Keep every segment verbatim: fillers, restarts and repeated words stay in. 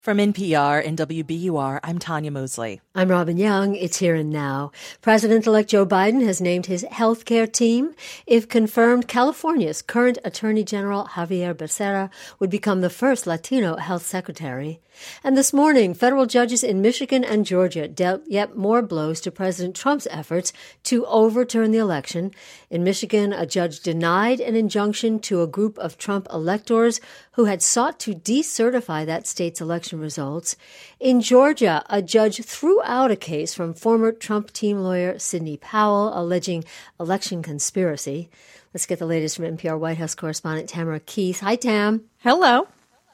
From N P R and W B U R, I'm Tanya Mosley. I'm Robin Young. It's Here and Now. President-elect Joe Biden has named his healthcare team. If confirmed, California's current Attorney General Xavier Becerra would become the first Latino health secretary. And this morning, federal judges in Michigan and Georgia dealt yet more blows to President Trump's efforts to overturn the election. In Michigan, a judge denied an injunction to a group of Trump electors who had sought to decertify that state's election results. In Georgia, a judge threw out a case from former Trump team lawyer Sidney Powell alleging election conspiracy. Let's get the latest from N P R White House correspondent Tamara Keith. Hi, Tam. Hello.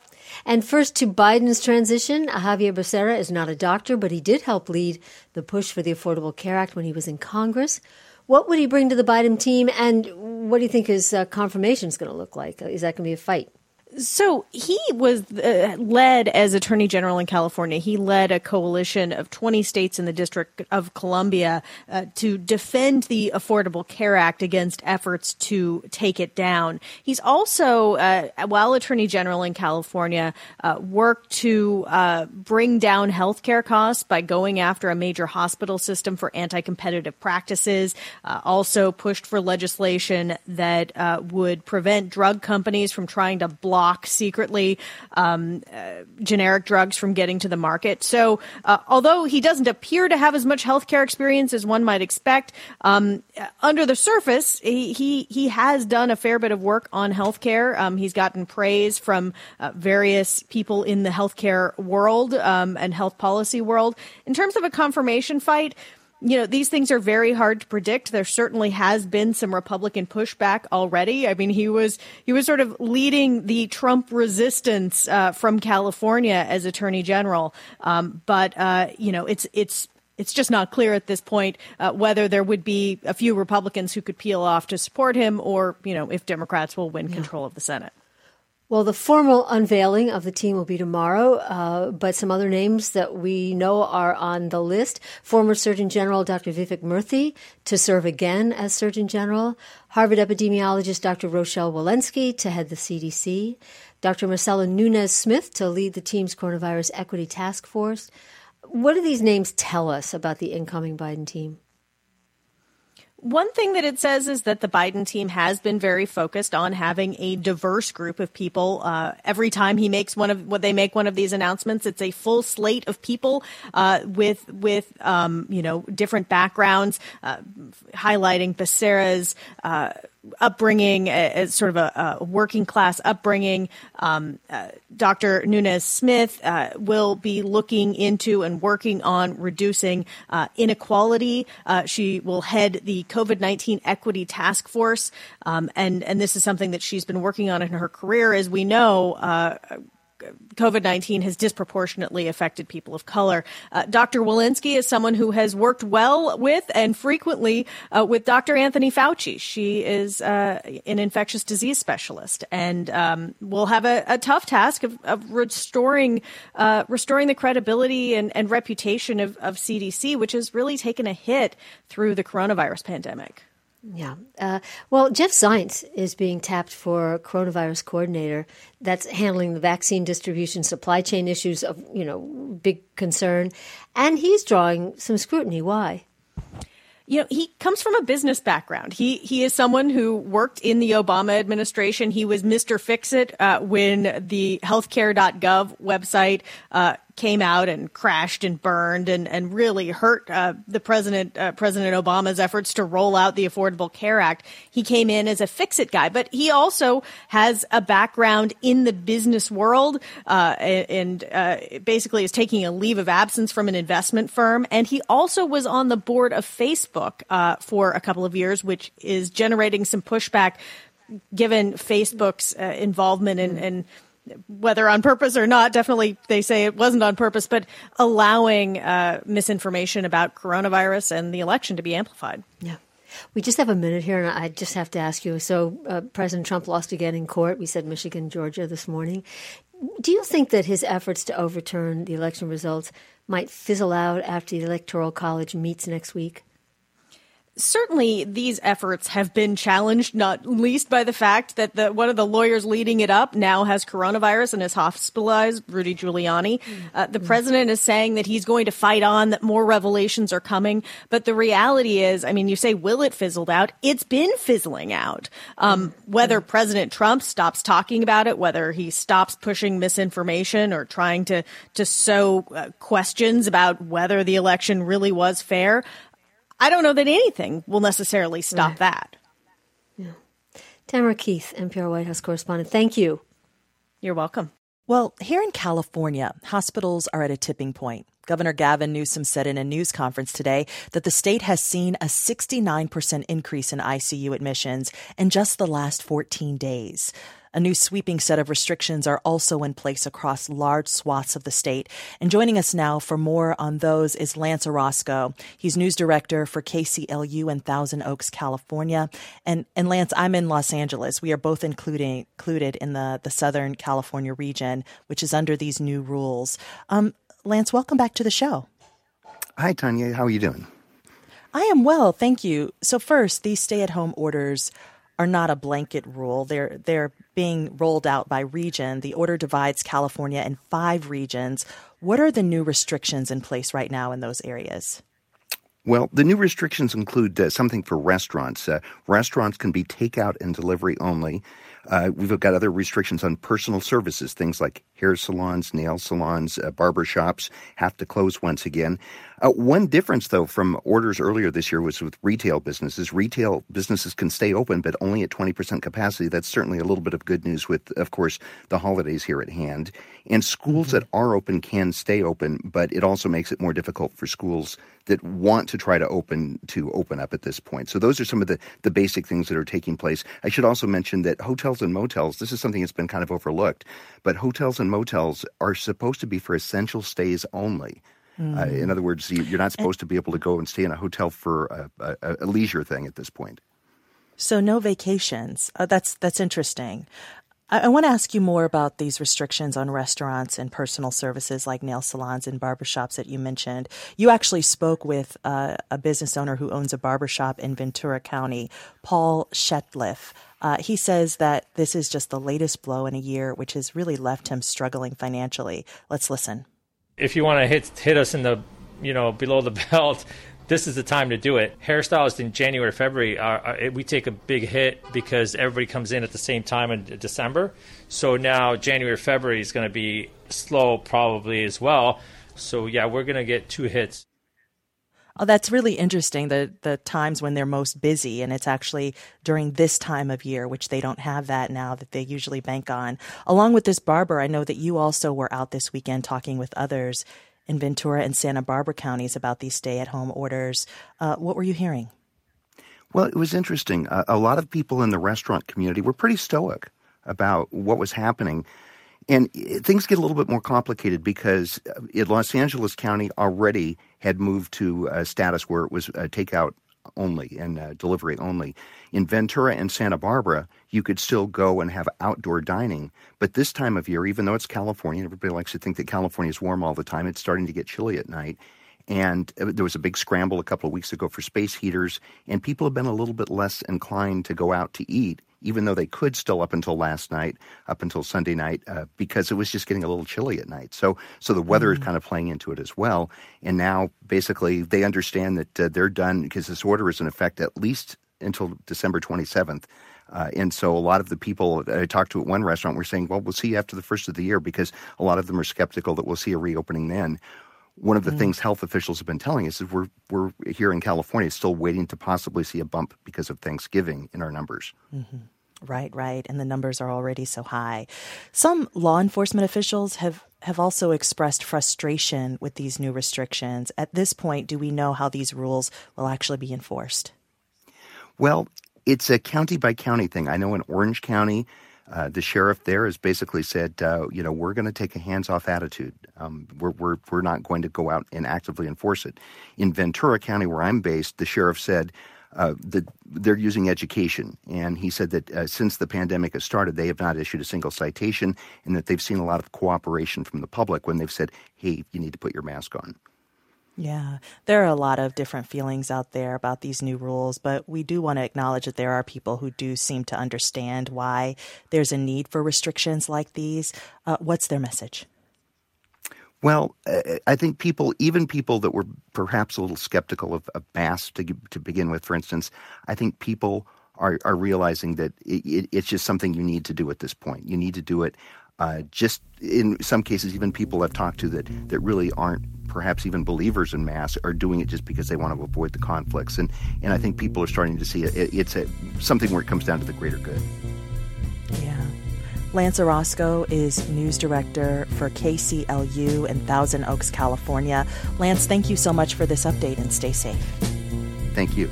And first to Biden's transition. Xavier Becerra is not a doctor, but he did help lead the push for the Affordable Care Act when he was in Congress. What would he bring to the Biden team, and what do you think his uh, confirmation is going to look like? Is that going to be a fight? So he was uh, led as Attorney General in California. He led a coalition of twenty states in the District of Columbia uh, to defend the Affordable Care Act against efforts to take it down. He's also, uh, while Attorney General in California, uh, worked to uh, bring down health care costs by going after a major hospital system for anti-competitive practices, uh, also pushed for legislation that uh, would prevent drug companies from trying to block secretly um, uh, generic drugs from getting to the market. So uh, although he doesn't appear to have as much healthcare experience as one might expect, um, under the surface, he, he he has done a fair bit of work on healthcare. Um, he's gotten praise from uh, various people in the healthcare world um, and health policy world. In terms of a confirmation fight, you know, these things are very hard to predict. There certainly has been some Republican pushback already. I mean, he was he was sort of leading the Trump resistance uh, from California as Attorney General. Um, but, uh, you know, it's it's it's just not clear at this point uh, whether there would be a few Republicans who could peel off to support him or, you know, if Democrats will win yeah. control of the Senate. Well, the formal unveiling of the team will be tomorrow, uh, but some other names that we know are on the list. Former Surgeon General Doctor Vivek Murthy to serve again as Surgeon General. Harvard epidemiologist Doctor Rochelle Walensky to head the C D C. Doctor Marcella Nunez-Smith to lead the team's coronavirus equity task force. What do these names tell us about the incoming Biden team? One thing that it says is that the Biden team has been very focused on having a diverse group of people. Uh, every time he makes one of what they make one of these announcements, it's a full slate of people uh, with with um, you know different backgrounds, uh, highlighting Becerra's uh, upbringing as sort of a, a working class upbringing. Um, uh, Doctor Nunez-Smith uh, will be looking into and working on reducing uh, inequality. Uh, she will head the COVID nineteen Equity Task Force, um, and, and this is something that she's been working on in her career. As we know, uh, COVID nineteen has disproportionately affected people of color. Uh, Doctor Walensky is someone who has worked well with and frequently uh, with Doctor Anthony Fauci. She is uh, an infectious disease specialist and um, will have a, a tough task of, of restoring uh, restoring the credibility and, and reputation of, of C D C, which has really taken a hit through the coronavirus pandemic. Yeah. Uh, well, Jeff Zients is being tapped for coronavirus coordinator. That's handling the vaccine distribution, supply chain issues of, you know, big concern. And he's drawing some scrutiny. Why? You know, he comes from a business background. He he is someone who worked in the Obama administration. He was Mister Fix-It uh, when the healthcare dot gov website uh, came out and crashed and burned and, and really hurt uh, the president, uh, President Obama's efforts to roll out the Affordable Care Act. He came in as a fix-it guy, but he also has a background in the business world uh, and uh, basically is taking a leave of absence from an investment firm. And he also was on the board of Facebook uh, for a couple of years, which is generating some pushback given Facebook's uh, involvement in, in whether on purpose or not, definitely they say it wasn't on purpose, but allowing uh, misinformation about coronavirus and the election to be amplified. Yeah. We just have a minute here, and I just have to ask you. So uh, President Trump lost again in court. We said Michigan, Georgia this morning. Do you think that his efforts to overturn the election results might fizzle out after the Electoral College meets next week? Certainly, these efforts have been challenged, not least by the fact that the, one of the lawyers leading it up now has coronavirus and is hospitalized, Rudy Giuliani. Uh, the president is saying that he's going to fight on, that more revelations are coming. But the reality is, I mean, you say, will it fizzle out? It's been fizzling out. Um, whether President Trump stops talking about it, whether he stops pushing misinformation or trying to, to sow uh, questions about whether the election really was fair, I don't know that anything will necessarily stop right. that. Yeah. Tamara Keith, N P R White House correspondent, thank you. You're welcome. Well, here in California, hospitals are at a tipping point. Governor Gavin Newsom said in a news conference today that the state has seen a sixty-nine percent increase in I C U admissions in just the last fourteen days. A new sweeping set of restrictions are also in place across large swaths of the state. And joining us now for more on those is Lance Orozco. He's news director for K C L U in Thousand Oaks, California. And, and Lance, I'm in Los Angeles. We are both including, included in the, the Southern California region, which is under these new rules. Um, Lance, welcome back to the show. Hi, Tanya. How are you doing? I am well, thank you. So first, these stay-at-home orders are not a blanket rule. They're they're being rolled out by region. The order divides California in five regions. What are the new restrictions in place right now in those areas? Well, the new restrictions include uh, something for restaurants. Uh, restaurants can be takeout and delivery only. Uh, we've got other restrictions on personal services. Things like hair salons, nail salons, uh, barber shops have to close once again. Uh, one difference, though, from orders earlier this year was with retail businesses. Retail businesses can stay open, but only at twenty percent capacity. That's certainly a little bit of good news with, of course, the holidays here at hand. And schools mm-hmm. that are open can stay open, but it also makes it more difficult for schools that want to try to open to open up at this point. So those are some of the, the basic things that are taking place. I should also mention that hotels and motels, this is something that's been kind of overlooked, but hotels and motels are supposed to be for essential stays only. Mm. Uh, in other words, you, you're not supposed to be able to go and stay in a hotel for a, a, a leisure thing at this point. So no vacations. Uh, that's that's interesting. I, I want to ask you more about these restrictions on restaurants and personal services like nail salons and barbershops that you mentioned. You actually spoke with uh, a business owner who owns a barbershop in Ventura County, Paul Shetliff. Uh, he says that this is just the latest blow in a year, which has really left him struggling financially. Let's listen. If you want to hit hit us in the, you know, below the belt, this is the time to do it. Hairstylists in January, February, are, are, we take a big hit because everybody comes in at the same time in December. So now January, February is going to be slow probably as well. So, yeah, we're going to get two hits. Oh, that's really interesting, the the times when they're most busy, and it's actually during this time of year, which they don't have that now that they usually bank on. Along with this barber, I know that you also were out this weekend talking with others in Ventura and Santa Barbara counties about these stay-at-home orders. Uh, what were you hearing? Well, it was interesting. Uh, a lot of people in the restaurant community were pretty stoic about what was happening. And things get a little bit more complicated because in Los Angeles County already had moved to a status where it was uh, takeout only and uh, delivery only. In Ventura and Santa Barbara, you could still go and have outdoor dining. But this time of year, even though it's California, everybody likes to think that California is warm all the time, it's starting to get chilly at night. And there was a big scramble a couple of weeks ago for space heaters, and people have been a little bit less inclined to go out to eat, even though they could still up until last night, up until Sunday night, uh, because it was just getting a little chilly at night. So so the weather mm-hmm. is kind of playing into it as well. And now, basically, they understand that uh, they're done because this order is in effect at least until December twenty-seventh. Uh, and so a lot of the people I talked to at one restaurant were saying, well, we'll see you after the first of the year, because a lot of them are skeptical that we'll see a reopening then. One of the mm. things health officials have been telling us is we're we're here in California still waiting to possibly see a bump because of Thanksgiving in our numbers. Mm-hmm. Right, right. And the numbers are already so high. Some law enforcement officials have, have also expressed frustration with these new restrictions. At this point, do we know how these rules will actually be enforced? Well, it's a county by county thing. I know in Orange County, Uh, the sheriff there has basically said, uh, you know, we're going to take a hands-off attitude. Um, we're, we're, we're not going to go out and actively enforce it. In Ventura County, where I'm based, the sheriff said uh, that they're using education. And he said that uh, since the pandemic has started, they have not issued a single citation, and that they've seen a lot of cooperation from the public when they've said, hey, you need to put your mask on. Yeah, there are a lot of different feelings out there about these new rules, but we do want to acknowledge that there are people who do seem to understand why there's a need for restrictions like these. Uh, what's their message? Well, I think people, even people that were perhaps a little skeptical of, of masks to, to begin with, for instance, I think people are, are realizing that it, it, it's just something you need to do at this point. You need to do it. Uh, just in some cases, even people I've talked to that, that really aren't perhaps even believers in masks are doing it just because they want to avoid the conflicts. And, and I think people are starting to see it. it it's a, something where it comes down to the greater good. Yeah. Lance Orozco is news director for K C L U in Thousand Oaks, California. Lance, thank you so much for this update and stay safe. Thank you.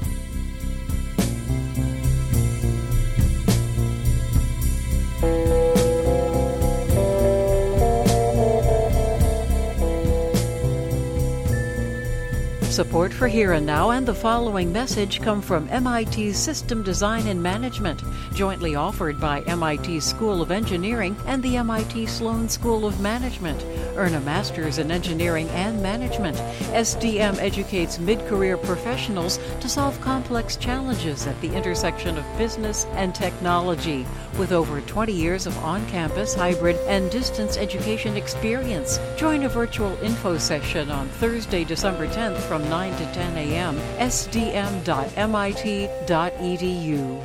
Support for Here and Now and the following message come from M I T's System Design and Management, jointly offered by M I T School of Engineering and the M I T Sloan School of Management. Earn a master's in engineering and management. S D M educates mid-career professionals to solve complex challenges at the intersection of business and technology. With over twenty years of on-campus, hybrid, and distance education experience, join a virtual info session on Thursday, December tenth from nine to ten a.m. S D M dot M I T dot E D U.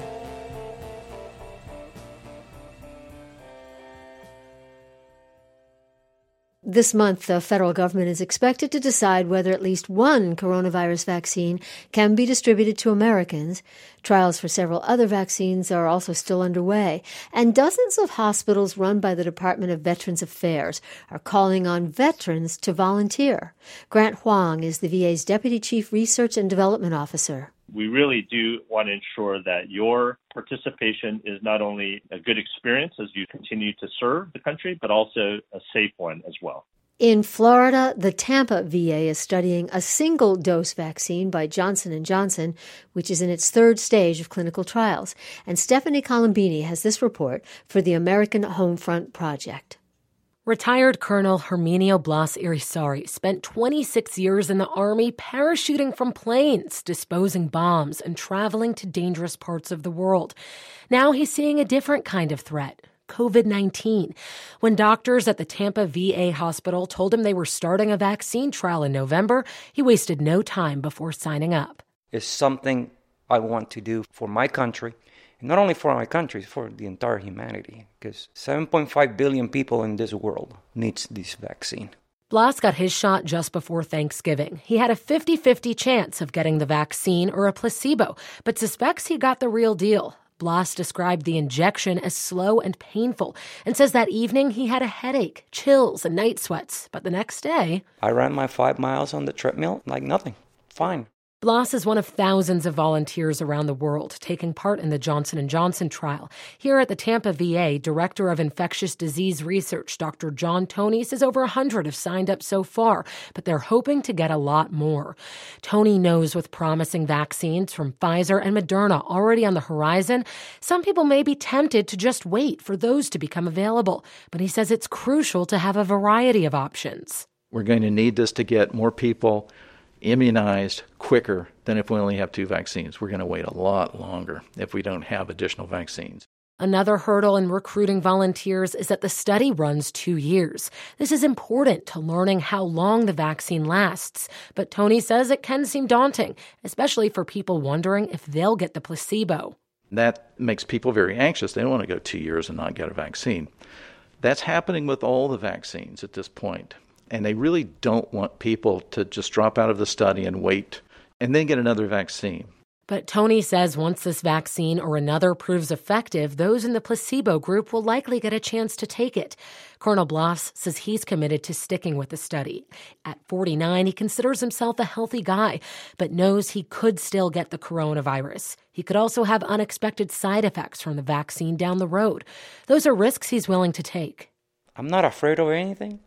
This month, the federal government is expected to decide whether at least one coronavirus vaccine can be distributed to Americans. Trials for several other vaccines are also still underway, and dozens of hospitals run by the Department of Veterans Affairs are calling on veterans to volunteer. Grant Huang is the V A's Deputy Chief Research and Development Officer. We really do want to ensure that your participation is not only a good experience as you continue to serve the country, but also a safe one as well. In Florida, the Tampa V A is studying a single-dose vaccine by Johnson and Johnson, which is in its third stage of clinical trials. And Stephanie Colombini has this report for the American Homefront Project. Retired Colonel Herminio Blas Irizarry spent twenty-six years in the Army parachuting from planes, disposing bombs, and traveling to dangerous parts of the world. Now he's seeing a different kind of threat, COVID nineteen. When doctors at the Tampa V A hospital told him they were starting a vaccine trial in November, he wasted no time before signing up. It's something I want to do for my country. Not only for my country, for the entire humanity, because seven point five billion people in this world needs this vaccine. Blas got his shot just before Thanksgiving. He had a fifty-fifty chance of getting the vaccine or a placebo, but suspects he got the real deal. Blas described the injection as slow and painful and says that evening he had a headache, chills, and night sweats. But the next day, I ran my five miles on the treadmill like nothing. Fine. Blas is one of thousands of volunteers around the world taking part in the Johnson and Johnson trial. Here at the Tampa V A, Director of Infectious Disease Research, Doctor John Toney, says over one hundred have signed up so far, but they're hoping to get a lot more. Toney knows with promising vaccines from Pfizer and Moderna already on the horizon, some people may be tempted to just wait for those to become available. But he says it's crucial to have a variety of options. We're going to need this to get more people immunized quicker than if we only have two vaccines. We're going to wait a lot longer if we don't have additional vaccines. Another hurdle in recruiting volunteers is that the study runs two years. This is important to learning how long the vaccine lasts, but Toney says it can seem daunting, especially for people wondering if they'll get the placebo. That makes people very anxious. They don't want to go two years and not get a vaccine. That's happening with all the vaccines at this point. And they really don't want people to just drop out of the study and wait and then get another vaccine. But Toney says once this vaccine or another proves effective, those in the placebo group will likely get a chance to take it. Colonel Blas says he's committed to sticking with the study. At forty-nine, he considers himself a healthy guy, but knows he could still get the coronavirus. He could also have unexpected side effects from the vaccine down the road. Those are risks he's willing to take. I'm not afraid of anything.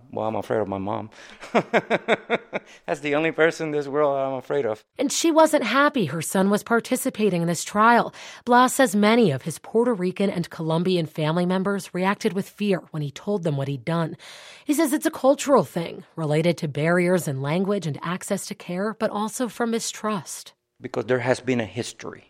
well, I'm afraid of my mom. That's the only person in this world I'm afraid of. And she wasn't happy her son was participating in this trial. Blas says many of his Puerto Rican and Colombian family members reacted with fear when he told them what he'd done. He says it's a cultural thing related to barriers in language and access to care, but also from mistrust. Because there has been a history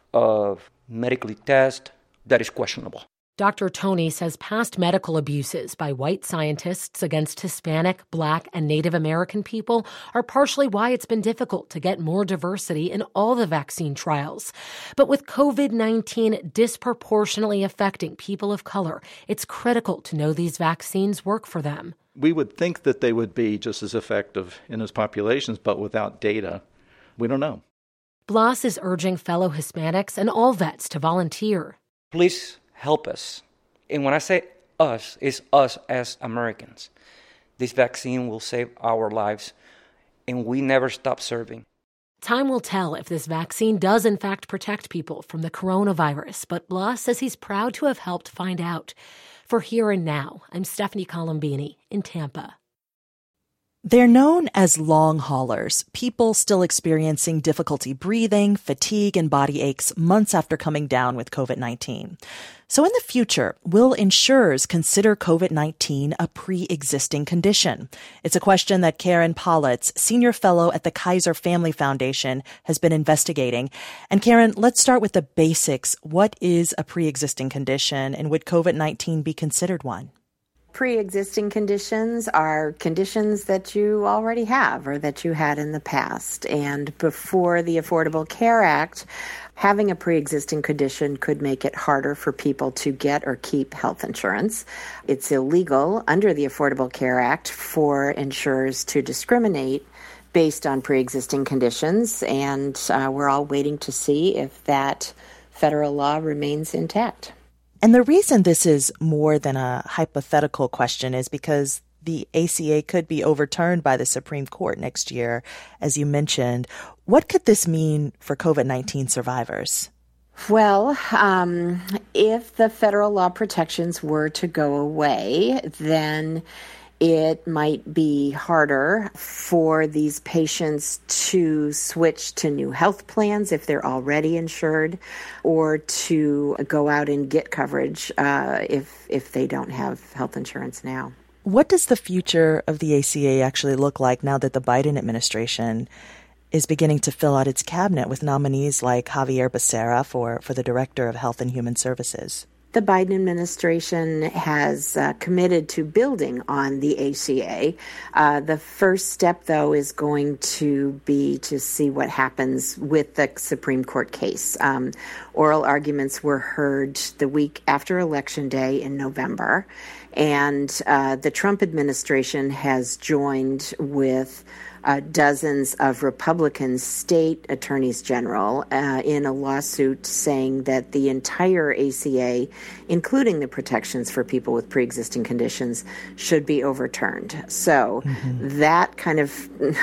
of medically test that is questionable. Doctor Tony says past medical abuses by white scientists against Hispanic, Black, and Native American people are partially why it's been difficult to get more diversity in all the vaccine trials. But with covid nineteen disproportionately affecting people of color, it's critical to know these vaccines work for them. We would think that they would be just as effective in those populations, but without data, we don't know. Blas is urging fellow Hispanics and all vets to volunteer. Please help us. And when I say us, it's us as Americans. This vaccine will save our lives, and we never stop serving. Time will tell if this vaccine does in fact protect people from the coronavirus, but Blas says he's proud to have helped find out. For Here and Now, I'm Stephanie Colombini in Tampa. They're known as long haulers, people still experiencing difficulty breathing, fatigue, and body aches months after coming down with covid nineteen. So in the future, will insurers consider covid nineteen a pre-existing condition? It's a question that Karen Politz, senior fellow at the Kaiser Family Foundation, has been investigating. And Karen, let's start with the basics. What is a pre-existing condition, and would covid nineteen be considered one? Pre-existing conditions are conditions that you already have or that you had in the past. And before the Affordable Care Act, having a pre-existing condition could make it harder for people to get or keep health insurance. It's illegal under the Affordable Care Act for insurers to discriminate based on pre-existing conditions, and uh, we're all waiting to see if that federal law remains intact. And the reason this is more than a hypothetical question is because the A C A could be overturned by the Supreme Court next year, as you mentioned. What could this mean for covid nineteen survivors? Well, um, if the federal law protections were to go away, then it might be harder for these patients to switch to new health plans if they're already insured, or to go out and get coverage uh, if if they don't have health insurance now. What does the future of the A C A actually look like now that the Biden administration is beginning to fill out its cabinet with nominees like Xavier Becerra for, for the Director of Health and Human Services? The Biden administration has uh, committed to building on the A C A. Uh, the first step, though, is going to be to see what happens with the Supreme Court case. Um, oral arguments were heard the week after Election Day in November, and uh, the Trump administration has joined with Uh, dozens of Republican state attorneys general uh, in a lawsuit saying that the entire A C A, including the protections for people with pre-existing conditions, should be overturned. So mm-hmm. that kind of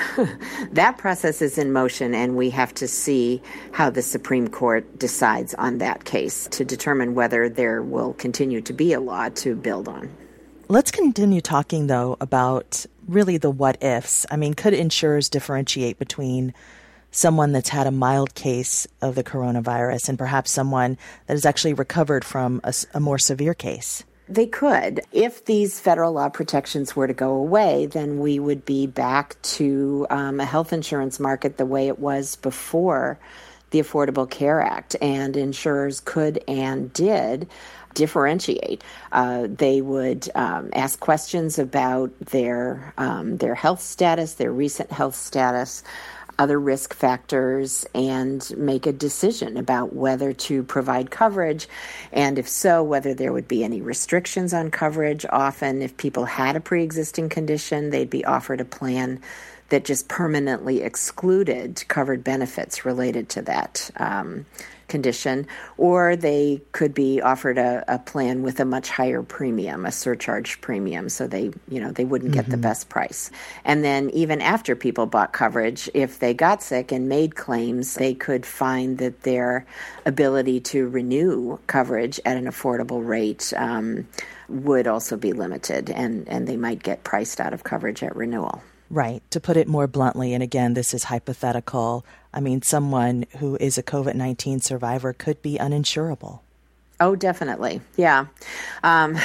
that process is in motion, and we have to see how the Supreme Court decides on that case to determine whether there will continue to be a law to build on. Let's continue talking, though, about really the what-ifs. I mean, could insurers differentiate between someone that's had a mild case of the coronavirus and perhaps someone that has actually recovered from a, a more severe case? They could. If these federal law protections were to go away, then we would be back to um, a health insurance market the way it was before the Affordable Care Act, and insurers could and did differentiate. Uh, they would um, ask questions about their um, their health status, their recent health status, other risk factors, and make a decision about whether to provide coverage, and if so, whether there would be any restrictions on coverage. Often, if people had a pre-existing condition, they'd be offered a plan that just permanently excluded covered benefits related to that um, condition, or they could be offered a, a plan with a much higher premium, a surcharge premium, so they, you know, they wouldn't mm-hmm. get the best price. And then even after people bought coverage, if they got sick and made claims, they could find that their ability to renew coverage at an affordable rate um, would also be limited, and, and they might get priced out of coverage at renewal. Right. To put it more bluntly, and again, this is hypothetical, I mean, someone who is a COVID nineteen survivor could be uninsurable. Oh, definitely. Yeah. Um,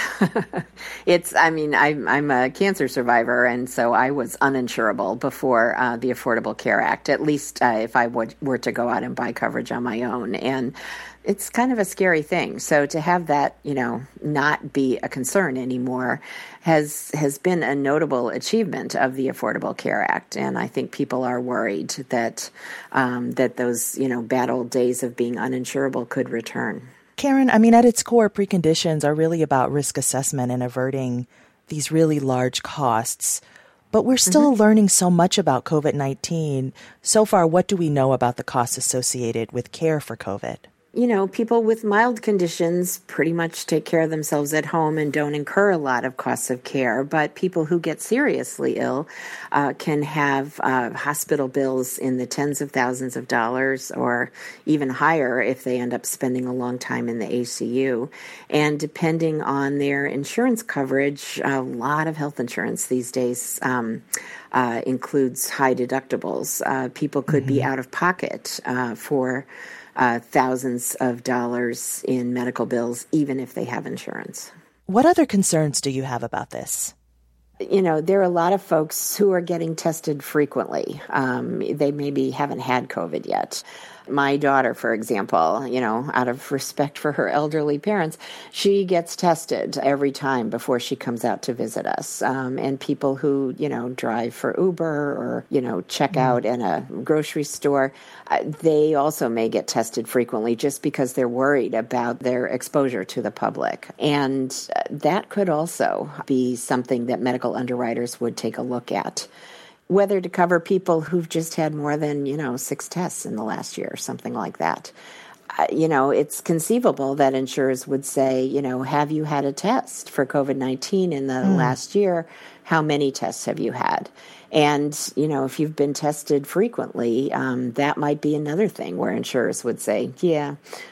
it's, I mean, I'm, I'm a cancer survivor, and so I was uninsurable before uh, the Affordable Care Act, at least uh, if I would, were to go out and buy coverage on my own. And it's kind of a scary thing. So to have that, you know, not be a concern anymore has has been a notable achievement of the Affordable Care Act. And I think people are worried that um, that those, you know, bad old days of being uninsurable could return. Karen, I mean, at its core, preconditions are really about risk assessment and averting these really large costs. But we're still mm-hmm. learning so much about COVID nineteen. So far, what do we know about the costs associated with care for COVID? You know, people with mild conditions pretty much take care of themselves at home and don't incur a lot of costs of care. But people who get seriously ill uh, can have uh, hospital bills in the tens of thousands of dollars or even higher if they end up spending a long time in the A C U. And depending on their insurance coverage, a lot of health insurance these days um, uh, includes high deductibles. Uh, people could mm-hmm. be out of pocket uh, for Uh, thousands of dollars in medical bills, even if they have insurance. What other concerns do you have about this? You know, there are a lot of folks who are getting tested frequently. Um, they maybe haven't had COVID yet. My daughter, for example, you know, out of respect for her elderly parents, she gets tested every time before she comes out to visit us. Um, and people who, you know, drive for Uber or, you know, check mm. out in a grocery store, uh, they also may get tested frequently just because they're worried about their exposure to the public. And that could also be something that medical underwriters would take a look at. Whether to cover people who've just had more than, you know, six tests in the last year or something like that. Uh, you know, it's conceivable that insurers would say, you know, have you had a test for COVID nineteen in the mm. last year? How many tests have you had? And, you know, if you've been tested frequently, um, that might be another thing where insurers would say, yeah,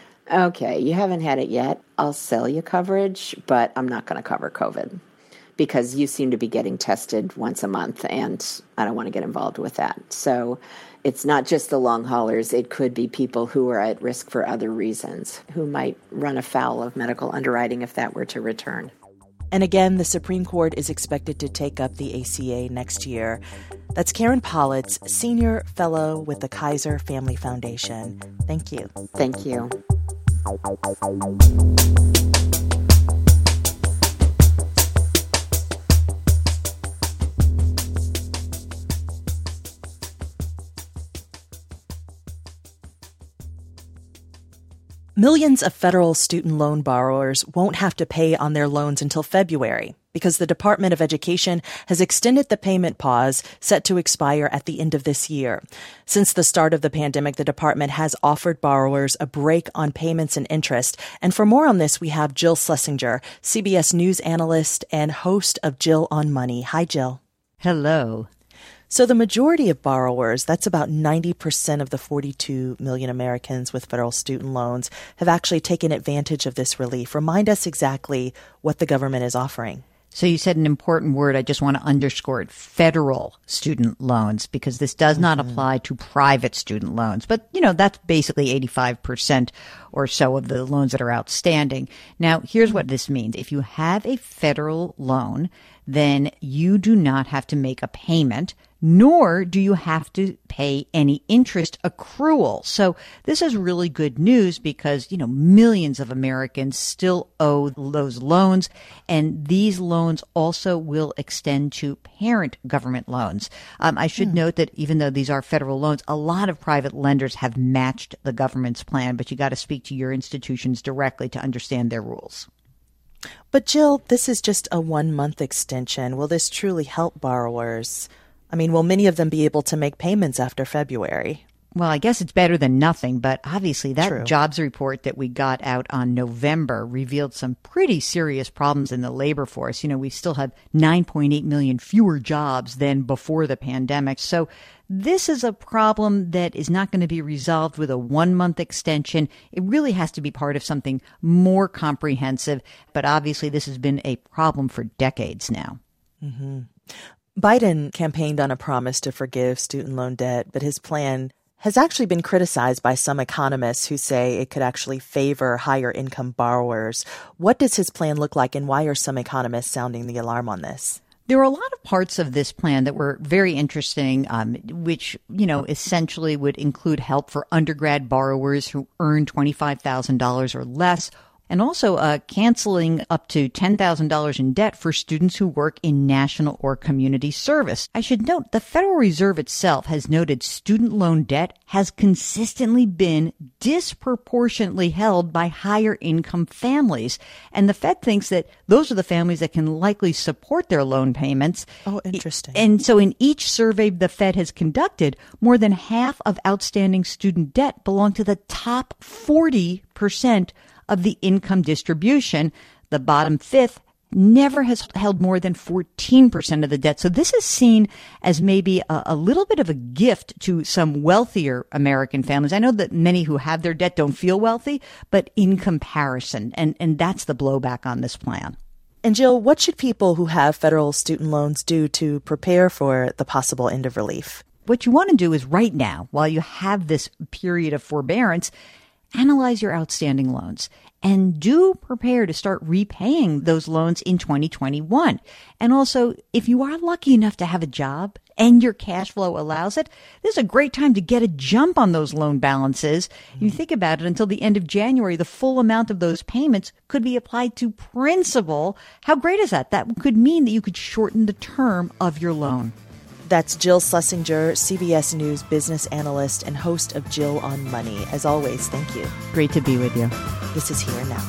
okay, you haven't had it yet. I'll sell you coverage, but I'm not going to cover COVID, because you seem to be getting tested once a month, and I don't want to get involved with that. So it's not just the long haulers. It could be people who are at risk for other reasons, who might run afoul of medical underwriting if that were to return. And again, the Supreme Court is expected to take up the A C A next year. That's Karen Politz, Senior Fellow with the Kaiser Family Foundation. Thank you. Thank you. Millions of federal student loan borrowers won't have to pay on their loans until February because the Department of Education has extended the payment pause set to expire at the end of this year. Since the start of the pandemic, the department has offered borrowers a break on payments and interest. And for more on this, we have Jill Schlesinger, C B S News analyst and host of Jill on Money. Hi, Jill. Hello. So the majority of borrowers, that's about ninety percent of the forty-two million Americans with federal student loans, have actually taken advantage of this relief. Remind us exactly what the government is offering. So you said an important word. I just want to underscore it. Federal student loans, because this does not mm-hmm. apply to private student loans. But, you know, that's basically eighty-five percent or so of the loans that are outstanding. Now, here's what this means. If you have a federal loan, then you do not have to make a payment, nor do you have to pay any interest accrual. So this is really good news because, you know, millions of Americans still owe those loans, and these loans also will extend to parent government loans. Um, I should hmm. note that even though these are federal loans, a lot of private lenders have matched the government's plan, but you got to speak to your institutions directly to understand their rules. But Jill, this is just a one-month extension. Will this truly help borrowers? I mean, will many of them be able to make payments after February? Well, I guess it's better than nothing, but obviously that True. jobs report that we got out on November revealed some pretty serious problems in the labor force. You know, we still have nine point eight million fewer jobs than before the pandemic. So this is a problem that is not going to be resolved with a one-month extension. It really has to be part of something more comprehensive. But obviously this has been a problem for decades now. Mm-hmm. Biden campaigned on a promise to forgive student loan debt, but his plan has actually been criticized by some economists who say it could actually favor higher income borrowers. What does his plan look like, and why are some economists sounding the alarm on this? There were a lot of parts of this plan that were very interesting, um, which, you know, essentially would include help for undergrad borrowers who earn twenty-five thousand dollars or less, and also uh, canceling up to ten thousand dollars in debt for students who work in national or community service. I should note the Federal Reserve itself has noted student loan debt has consistently been disproportionately held by higher income families. And the Fed thinks that those are the families that can likely support their loan payments. Oh, interesting. And so in each survey the Fed has conducted, more than half of outstanding student debt belong to the top forty percent of the income distribution. The bottom fifth never has held more than fourteen percent of the debt. So this is seen as maybe a, a little bit of a gift to some wealthier American families. I know that many who have their debt don't feel wealthy, but in comparison, and, and that's the blowback on this plan. And Jill, what should people who have federal student loans do to prepare for the possible end of relief? What you want to do is right now, while you have this period of forbearance, analyze your outstanding loans and do prepare to start repaying those loans in twenty twenty-one. And also, if you are lucky enough to have a job and your cash flow allows it, this is a great time to get a jump on those loan balances. Mm-hmm. You think about it, until the end of January, the full amount of those payments could be applied to principal. How great is that? That could mean that you could shorten the term of your loan. That's Jill Schlesinger, C B S News business analyst and host of Jill on Money. As always, thank you. Great to be with you. This is Here and Now.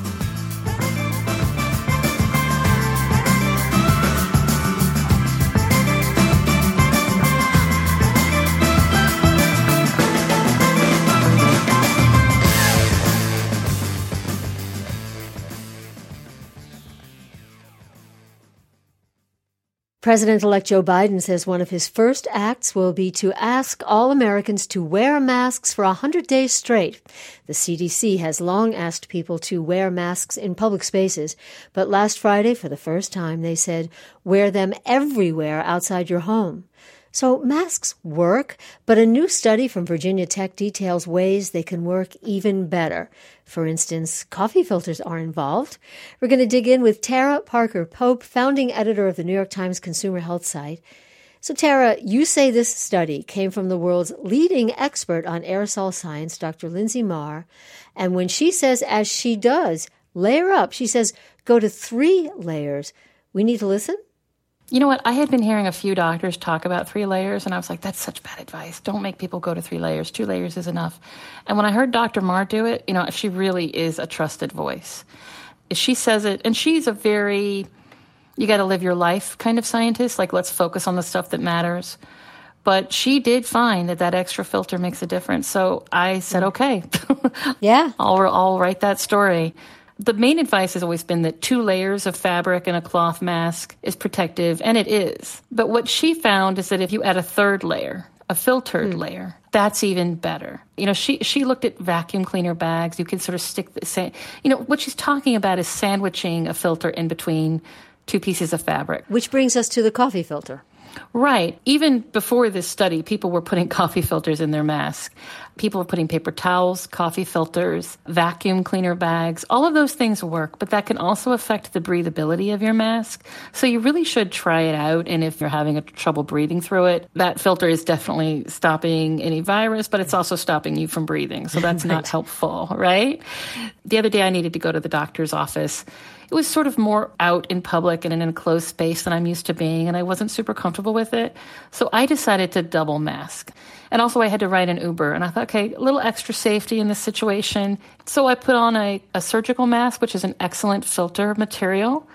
President-elect Joe Biden says one of his first acts will be to ask all Americans to wear masks for one hundred days straight. The C D C has long asked people to wear masks in public spaces, but last Friday, for the first time, they said wear them everywhere outside your home. So masks work, but a new study from Virginia Tech details ways they can work even better. For instance, coffee filters are involved. We're going to dig in with Tara Parker Pope, founding editor of the New York Times consumer health site. So Tara, you say this study came from the world's leading expert on aerosol science, Doctor Lindsay Marr. And when she says, as she does, layer up, she says, go to three layers. We need to listen? You know what? I had been hearing a few doctors talk about three layers, and I was like, that's such bad advice. Don't make people go to three layers. Two layers is enough. And when I heard Doctor Marr do it, you know, she really is a trusted voice. She says it, and she's a very, you got to live your life kind of scientist, like let's focus on the stuff that matters. But she did find that that extra filter makes a difference. So I said, okay. Yeah. I'll, I'll write that story. The main advice has always been that two layers of fabric in a cloth mask is protective, and it is. But what she found is that if you add a third layer, a filtered mm. layer, that's even better. You know, she she looked at vacuum cleaner bags. You can sort of stick the same. You know, what she's talking about is sandwiching a filter in between two pieces of fabric. Which brings us to the coffee filter. Right. Even before this study, people were putting coffee filters in their mask. People were putting paper towels, coffee filters, vacuum cleaner bags. All of those things work, but that can also affect the breathability of your mask. So you really should try it out. And if you're having a trouble breathing through it, that filter is definitely stopping any virus, but it's also stopping you from breathing. So that's right. Not helpful, right? The other day I needed to go to the doctor's office. It was sort of more out in public and in an enclosed space than I'm used to being, and I wasn't super comfortable with it. So I decided to double mask. And also I had to ride an Uber, and I thought, okay, a little extra safety in this situation. So I put on a, a surgical mask, which is an excellent filter material,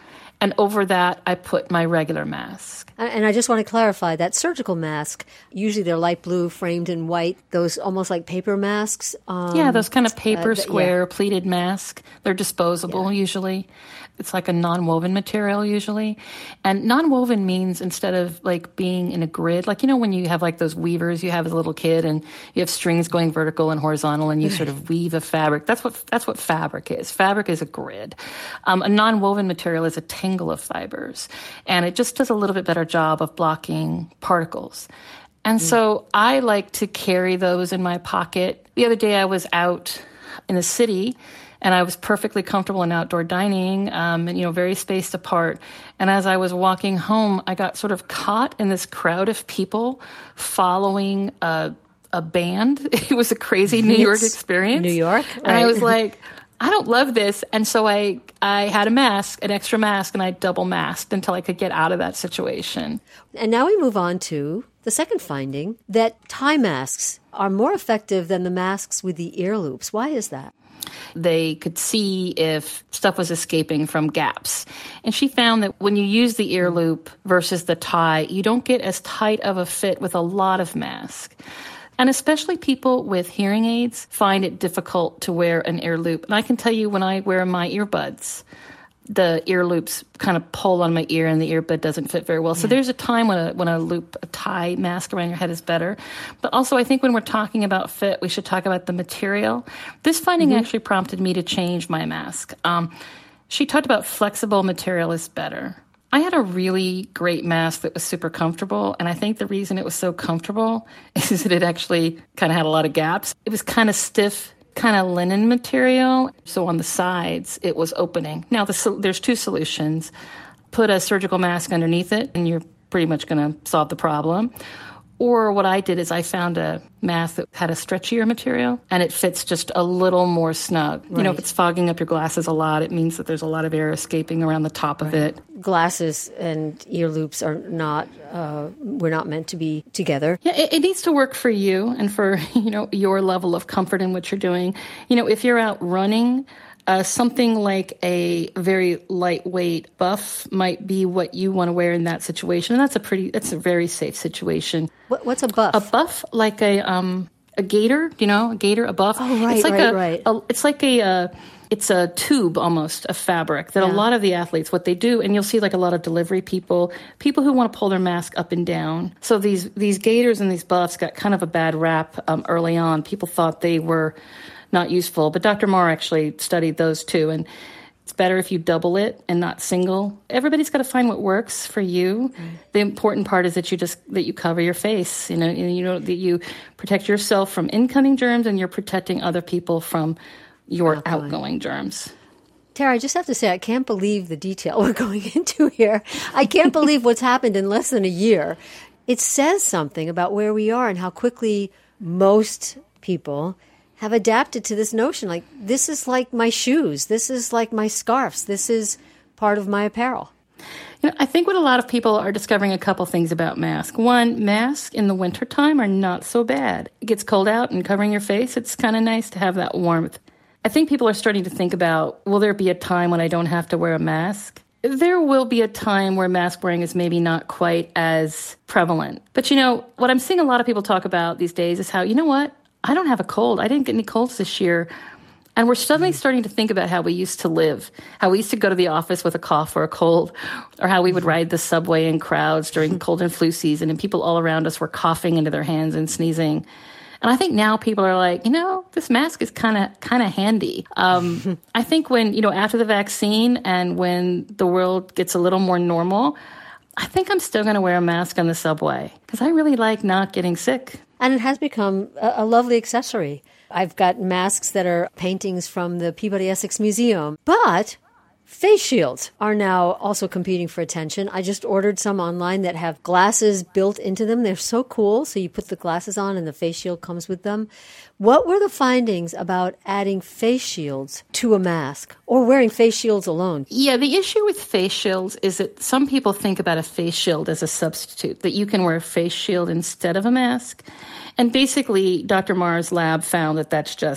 And over that, I put my regular mask. And I just want to clarify that surgical mask, usually they're light blue, framed in white, those almost like paper masks. Um, yeah, those kind of paper uh, square yeah. pleated masks. They're disposable yeah. usually. It's like a non-woven material usually. And non-woven means instead of like being in a grid, like, you know, when you have like those weavers, you have as a little kid and you have strings going vertical and horizontal and you sort of weave a fabric. That's what that's what fabric is. Fabric is a grid. Um, a non-woven material is a tangle of fibers. And it just does a little bit better job of blocking particles. And mm. so I like to carry those in my pocket. The other day I was out in the city and I was perfectly comfortable in outdoor dining, um, and, you know, very spaced apart. And as I was walking home, I got sort of caught in this crowd of people following a, a band. It was a crazy New York experience. New York? Right. And I was like, I don't love this. And so I, I had a mask, an extra mask, and I double masked until I could get out of that situation. And now we move on to the second finding, that tie masks are more effective than the masks with the ear loops. Why is that? They could see if stuff was escaping from gaps. And she found that when you use the ear loop versus the tie, you don't get as tight of a fit with a lot of mask. And especially people with hearing aids find it difficult to wear an ear loop. And I can tell you when I wear my earbuds, the ear loops kind of pull on my ear and the earbud doesn't fit very well. So yeah. there's a time when a when a loop, a tie mask around your head is better. But also I think when we're talking about fit, we should talk about the material. This finding mm-hmm. actually prompted me to change my mask. Um, she talked about flexible material is better. I had a really great mask that was super comfortable, and I think the reason it was so comfortable is that it actually kind of had a lot of gaps. It was kind of stiff, kind of linen material. So on the sides, it was opening. Now, the, there's two solutions. Put a surgical mask underneath it, and you're pretty much going to solve the problem. Or what I did is I found a mask that had a stretchier material, and it fits just a little more snug. Right. You know, if it's fogging up your glasses a lot, it means that there's a lot of air escaping around the top right. of it. Glasses and ear loops are not, uh, we're not meant to be together. Yeah, it, it needs to work for you and for, you know, your level of comfort in what you're doing. You know, if you're out running, Uh, something like a very lightweight buff might be what you want to wear in that situation. And that's a pretty, that's a very safe situation. What, what's a buff? A buff, like a um, a gaiter, you know, a gaiter, a buff. Oh, right, it's like right, a, right. a, it's like a, uh, it's a tube almost of fabric that yeah. a lot of the athletes, what they do, and you'll see like a lot of delivery people, people who want to pull their mask up and down. So these, these gaiters and these buffs got kind of a bad rap um, early on. People thought they were not useful. But Doctor Marr actually studied those too. And it's better if you double it and not single. Everybody's got to find what works for you. Mm. The important part is that you just, that you cover your face, you know, and you know, that you protect yourself from incoming germs and you're protecting other people from your outgoing, outgoing germs. Tara, I just have to say, I can't believe the detail we're going into here. I can't believe what's happened in less than a year. It says something about where we are and how quickly most people have adapted to this notion. Like, this is like my shoes. This is like my scarves. This is part of my apparel. You know, I think what a lot of people are discovering a couple things about masks. One, masks in the wintertime are not so bad. It gets cold out and covering your face, it's kind of nice to have that warmth. I think people are starting to think about, will there be a time when I don't have to wear a mask? There will be a time where mask wearing is maybe not quite as prevalent. But, you know, what I'm seeing a lot of people talk about these days is how, you know what? I don't have a cold. I didn't get any colds this year. And we're suddenly starting to think about how we used to live, how we used to go to the office with a cough or a cold, or how we would ride the subway in crowds during cold and flu season, and people all around us were coughing into their hands and sneezing. And I think now people are like, you know, this mask is kind of kind of handy. Um, I think when, you know, after the vaccine and when the world gets a little more normal, I think I'm still going to wear a mask on the subway because I really like not getting sick. And it has become a, a lovely accessory. I've got masks that are paintings from the Peabody Essex Museum. But face shields are now also competing for attention. I just ordered some online that have glasses built into them. They're so cool. So you put the glasses on and the face shield comes with them. What were the findings about adding face shields to a mask or wearing face shields alone? Yeah, the issue with face shields is that some people think about a face shield as a substitute, that you can wear a face shield instead of a mask. And basically, Doctor Marr's lab found that that's just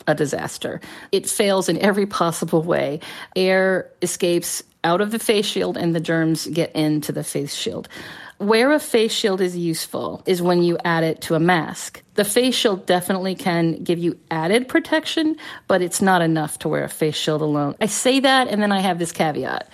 a disaster. It fails in every possible way. Air escapes out of the face shield and the germs get into the face shield. Where a face shield is useful is when you add it to a mask. The face shield definitely can give you added protection, but it's not enough to wear a face shield alone. I say that, and then I have this caveat.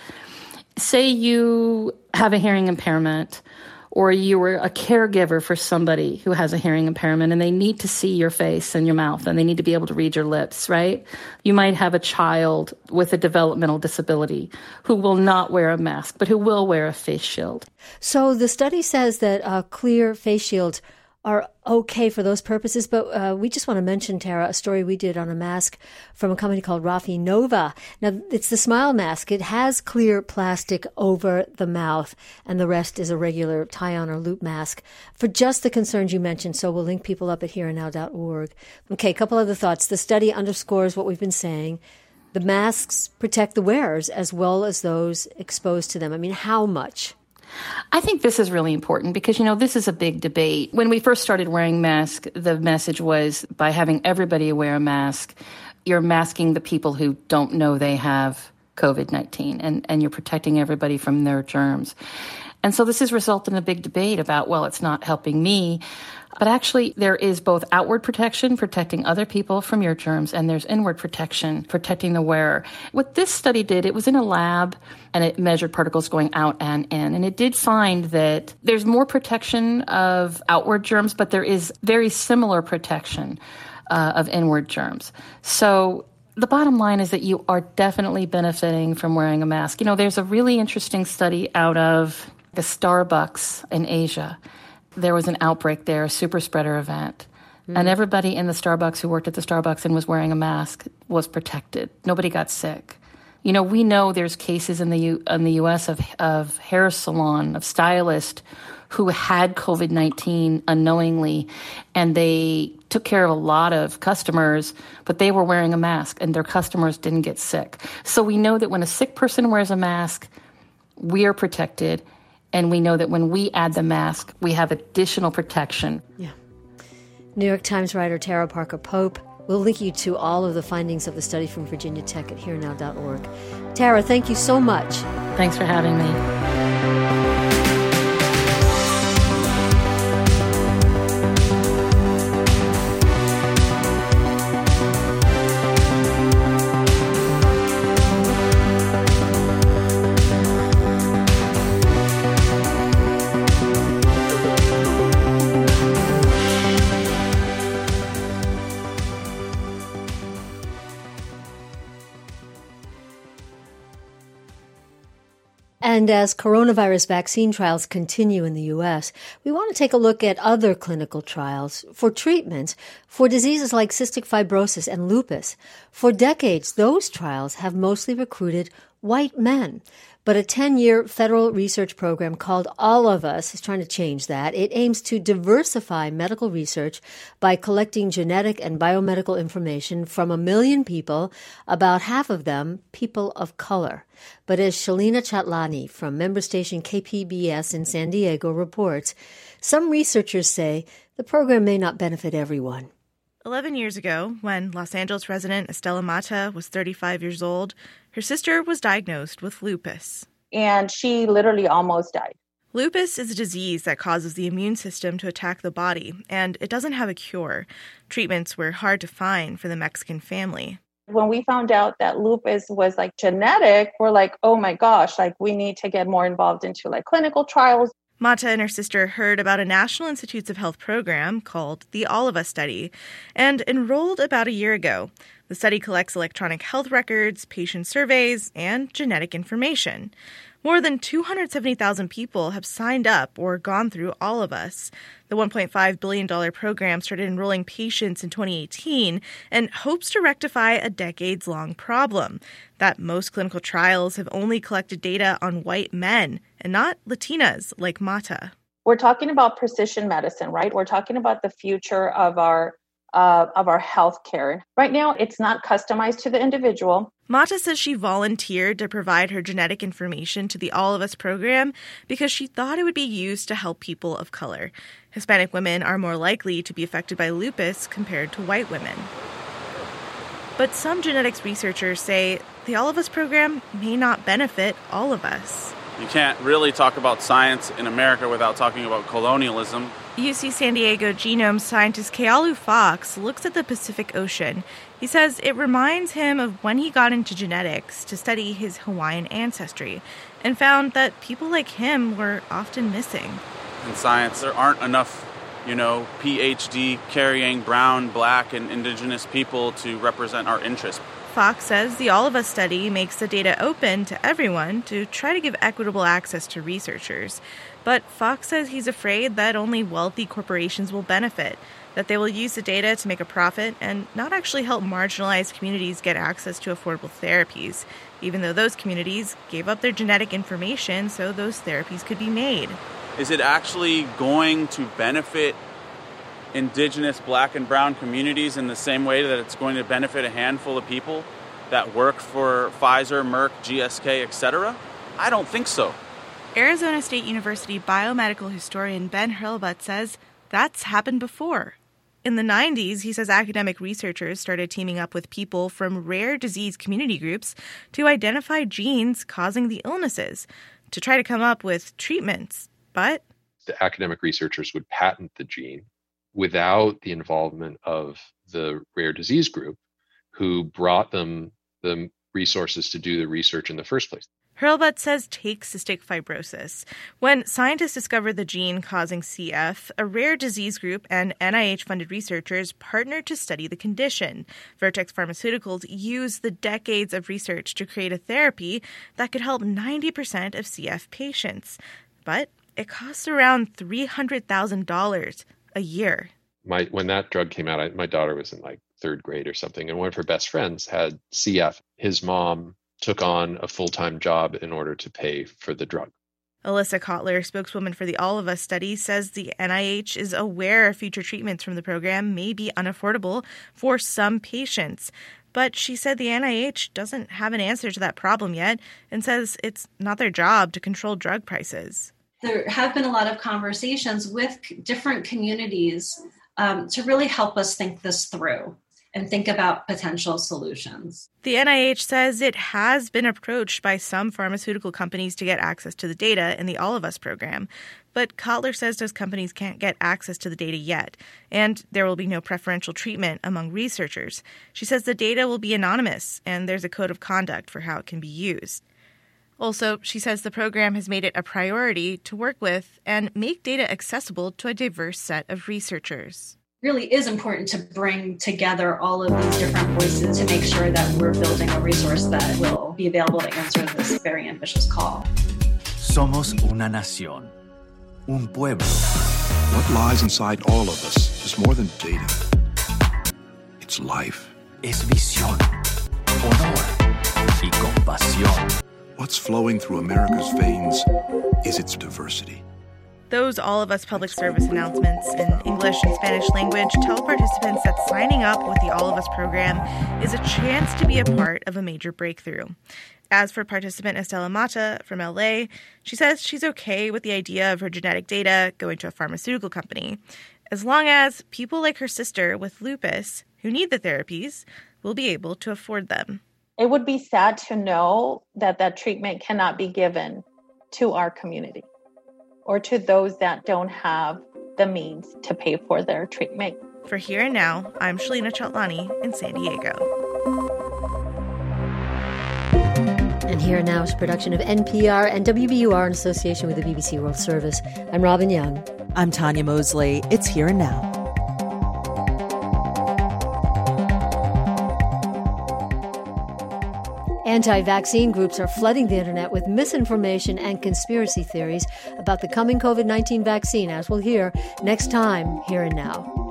Say you have a hearing impairment, or you were a caregiver for somebody who has a hearing impairment and they need to see your face and your mouth and they need to be able to read your lips, right? You might have a child with a developmental disability who will not wear a mask, but who will wear a face shield. So the study says that uh, clear face shields are okay for those purposes, but uh, we just want to mention, Tara, a story we did on a mask from a company called Rafi Nova. Now, it's the Smile mask. It has clear plastic over the mouth, and the rest is a regular tie-on or loop mask for just the concerns you mentioned, so we'll link people up at here and now dot org. Okay, a couple other thoughts. The study underscores what we've been saying. The masks protect the wearers as well as those exposed to them. I mean, how much? I think this is really important because, you know, this is a big debate. When we first started wearing masks, the message was by having everybody wear a mask, you're masking the people who don't know they have covid nineteen, and, and you're protecting everybody from their germs. And so this has resulted in a big debate about, well, it's not helping me. But actually, there is both outward protection, protecting other people from your germs, and there's inward protection, protecting the wearer. What this study did, it was in a lab, and it measured particles going out and in. And it did find that there's more protection of outward germs, but there is very similar protection uh, of inward germs. So the bottom line is that you are definitely benefiting from wearing a mask. You know, there's a really interesting study out of the Starbucks in Asia. There was an outbreak there, a super spreader event. Mm. And everybody in the Starbucks who worked at the Starbucks and was wearing a mask was protected. Nobody got sick. You know, we know there's cases in the U- in the U S of of hair salon, of stylists who had covid nineteen unknowingly, and they took care of a lot of customers, but they were wearing a mask and their customers didn't get sick. So we know that when a sick person wears a mask, we are protected. And we know that when we add the mask, we have additional protection. Yeah. New York Times writer Tara Parker Pope. We'll link you to all of the findings of the study from Virginia Tech at here now dot org. Tara, thank you so much. Thanks for having me. And as coronavirus vaccine trials continue in the U S, we want to take a look at other clinical trials for treatments for diseases like cystic fibrosis and lupus. For decades, those trials have mostly recruited white men. But a ten-year federal research program called All of Us is trying to change that. It aims to diversify medical research by collecting genetic and biomedical information from a million people, about half of them people of color. But as Shalina Chatlani from member station K P B S in San Diego reports, some researchers say the program may not benefit everyone. Eleven years ago, when Los Angeles resident Estela Mata was thirty-five years old, her sister was diagnosed with lupus. And she literally almost died. Lupus is a disease that causes the immune system to attack the body, and it doesn't have a cure. Treatments were hard to find for the Mexican family. When we found out that lupus was like genetic, we're like, oh my gosh, like we need to get more involved into like clinical trials. Mata and her sister heard about a National Institutes of Health program called the All of Us Study and enrolled about a year ago. The study collects electronic health records, patient surveys, and genetic information. More than two hundred seventy thousand people have signed up or gone through All of Us. The one point five billion dollars program started enrolling patients in twenty eighteen and hopes to rectify a decades-long problem, that most clinical trials have only collected data on white men and not Latinas like Mata. We're talking about precision medicine, right? We're talking about the future of our Uh, of our healthcare. Right now, it's not customized to the individual. Mata says she volunteered to provide her genetic information to the All of Us program because she thought it would be used to help people of color. Hispanic women are more likely to be affected by lupus compared to white women. But some genetics researchers say the All of Us program may not benefit all of us. You can't really talk about science in America without talking about colonialism. U C San Diego genome scientist Kealu Fox looks at the Pacific Ocean. He says it reminds him of when he got into genetics to study his Hawaiian ancestry and found that people like him were often missing. In science, there aren't enough, you know, P H D carrying brown, black, and indigenous people to represent our interests. Fox says the All of Us study makes the data open to everyone to try to give equitable access to researchers. But Fox says he's afraid that only wealthy corporations will benefit, that they will use the data to make a profit and not actually help marginalized communities get access to affordable therapies, even though those communities gave up their genetic information so those therapies could be made. Is it actually going to benefit indigenous black and brown communities in the same way that it's going to benefit a handful of people that work for Pfizer, Merck, G S K, et cetera? I don't think so. Arizona State University biomedical historian Ben Hurlbut says that's happened before. In the nineties, he says academic researchers started teaming up with people from rare disease community groups to identify genes causing the illnesses, to try to come up with treatments. But the academic researchers would patent the gene without the involvement of the rare disease group who brought them the resources to do the research in the first place. Hurlbut says take cystic fibrosis. When scientists discovered the gene causing C F, a rare disease group and N I H-funded researchers partnered to study the condition. Vertex Pharmaceuticals used the decades of research to create a therapy that could help ninety percent of C F patients. But it costs around three hundred thousand dollars a year. My when that drug came out, I, my daughter was in like third grade or something, and one of her best friends had C F. His mom took on a full-time job in order to pay for the drug. Alyssa Kotler, spokeswoman for the All of Us study, says the N I H is aware future treatments from the program may be unaffordable for some patients. But she said the N I H doesn't have an answer to that problem yet and says it's not their job to control drug prices. There have been a lot of conversations with different communities um, to really help us think this through and think about potential solutions. The N I H says it has been approached by some pharmaceutical companies to get access to the data in the All of Us program. But Kotler says those companies can't get access to the data yet, and there will be no preferential treatment among researchers. She says the data will be anonymous, and there's a code of conduct for how it can be used. Also, she says the program has made it a priority to work with and make data accessible to a diverse set of researchers. Really is important to bring together all of these different voices to make sure that we're building a resource that will be available to answer this very ambitious call. Somos una nación, un pueblo. What lies inside all of us is more than data. It's life. Es visión, honor y compasión. What's flowing through America's veins is its diversity. Those All of Us public service announcements in English and Spanish language tell participants that signing up with the All of Us program is a chance to be a part of a major breakthrough. As for participant Estela Mata from L A, she says she's okay with the idea of her genetic data going to a pharmaceutical company, as long as people like her sister with lupus, who need the therapies, will be able to afford them. It would be sad to know that that treatment cannot be given to our community or to those that don't have the means to pay for their treatment. For Here and Now, I'm Shalina Chatlani in San Diego. And Here and Now is a production of N P R and W B U R in association with the B B C World Service. I'm Robin Young. I'm Tanya Mosley. It's Here and Now. Anti-vaccine groups are flooding the internet with misinformation and conspiracy theories about the coming COVID nineteen vaccine, as we'll hear next time, Here and Now.